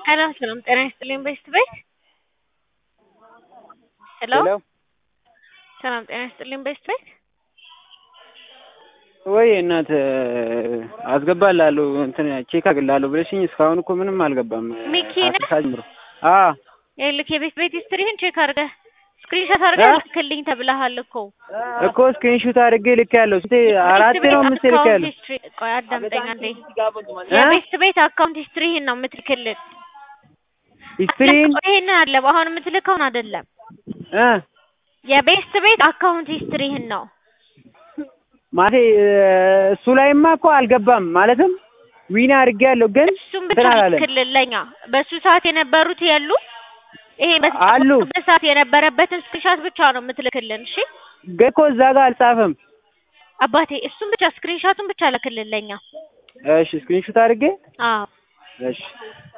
ሰላም ጤና ይስጥልኝ ቤስት ቤት ሄሎ ሰላም ጤና ይስጥልኝ ቤስት ቤት ወይ እናት አስገባላለሁ እንትን ቼክ አግላለሁ ብለሽኝ እስካሁን እኮ ምንም አልገባም። ሚኪ ነህ? ይኸውልህ የቤት ቤት ሂስትሪህን ቼክ አድርገህ ስክሪንሾት አድርገህ ልክልኝ ተብለሃል እኮ ስክሪንሾት አድርጌ ልኬያለሁ። አራት ነው አምስት ልኬያለሁ። ቆይ አዳምጠኝ አንዴ። የቤት ቤት አካውንት ሂስትሪህን ነው የምትልክልን። ሂስትሪን ይሄንን አለ አሁን የምትልከውን አይደለም። የቤት ቤት አካውንት ሂስትሪህን ነው ማለት እሱ ላይማ እኮ አልገባም። ማለትም ዊና አድርጌያለሁ ግን እሱም ብቻ ልክልልኛ በሱ ሰዓት የነበሩት ያሉ ይሄ በሰዓት የነበረበትን ስክሪንሾት ብቻ ነው የምትልክልን። እሺ እኮ እዛ ጋር አልጻፈም አባቴ። እሱም ብቻ ስክሪንሾቱን ብቻ ልክልልኛ። እሺ ስክሪንሾት አድርጌ አዎ እሺ